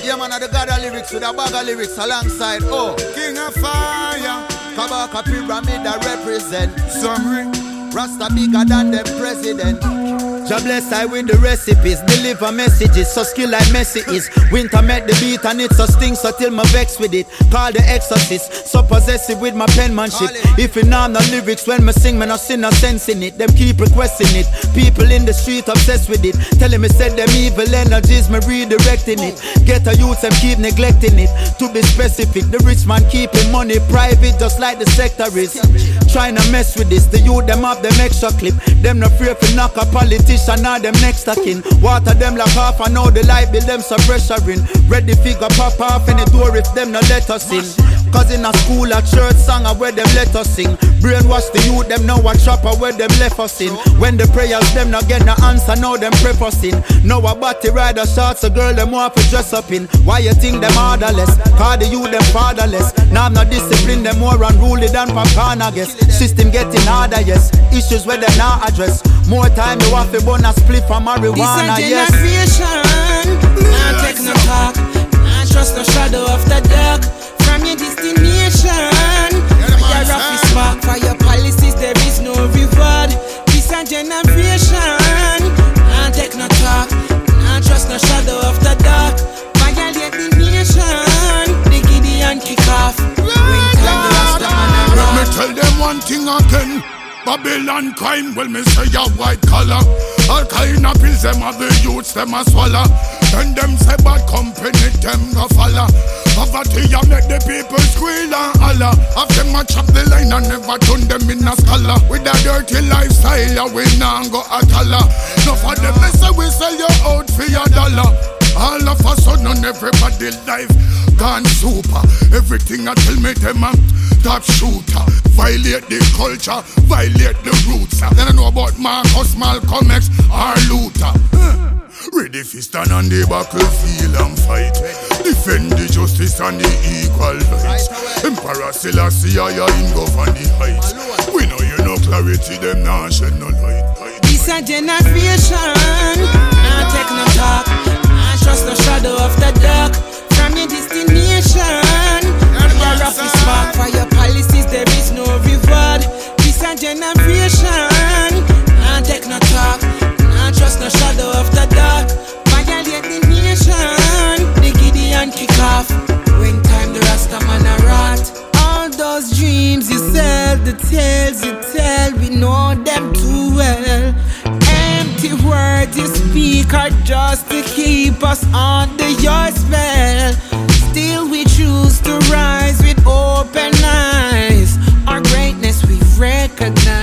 Yeah, man, the God of lyrics with a bag of lyrics alongside. Oh, King of Fire. Kabaka Pyramid that represent some Rasta bigger than the president. Jah bless I with the recipes, deliver messages, so skill like Messi is. Winter met the beat and it's a sting, so till my vex with it. Call the exorcist, so possessive with my penmanship. If you know no lyrics when me sing, me no see no sense in it. Them keep requesting it, people in the street obsessed with it. Telling me said them evil energies, me redirecting it. Get a youth and keep neglecting it. To be specific, the rich man keeping money private just like the sector is. Trying to mess with this, the youth them have them extra clip. Them no fear to knock a politician. Now them next a kin. Water them like half and now the light bill them some pressure in. Ready figure pop off in the door if them no let us in. Cause in a school a church song where them let us sing. Brainwash the youth them know a trapper where them left us in. When the prayers them not get no answer now them prep us in. Now a body rider shots a girl them want to dress up in. Why you think them orderless? Cause the youth them fatherless. Now I'm not disciplined them more unruly than Papa I guess. System getting harder yes. Issues where them not address. More time you have to burn a split from marijuana, yes. This a generation, not take no talk, not trust no shadow of the dark. From your destination, your rough is spark for your policies, there is no reward. This a generation, not take no talk, not trust no shadow of the dark. Violate the nation, the Gideon kick off. When time the Rasta man let me tell them one thing again. Babylon crime, well me say a white collar. All kind of pills them have the youths them a swallow. Then them say bad company them go follow. Poverty a make the people squeal and holler. Have them a chop the line and never turn them in a scholar. With a dirty lifestyle we nah go a collar. No for them they say we sell you out for your dollar. All of a sudden everybody life gone super. Everything I tell me them a top shooter. Violate the culture, violate the roots. Then I know about Marcus, Malcolm X or Luther. Ready for stand on the battlefield and fight. Defend the justice and the equal rights. Emperor Selassie I in govern the heights. We know you no clarity, them nah shed no light. This a generation, not take no talk, not trust no shadow of the dark. From your destination, your rough is spark for your policies, there is no reward. This a generation, not take no talk, not trust no shadow of the dark. Violate the nation, the Gideon kick off. When time the Rasta man a rot. All those dreams you sell, the tales you tell, we know them too well. Empty words you speak are just to keep us under your spell. Still we choose to rise with open eyes. Our greatness we recognize.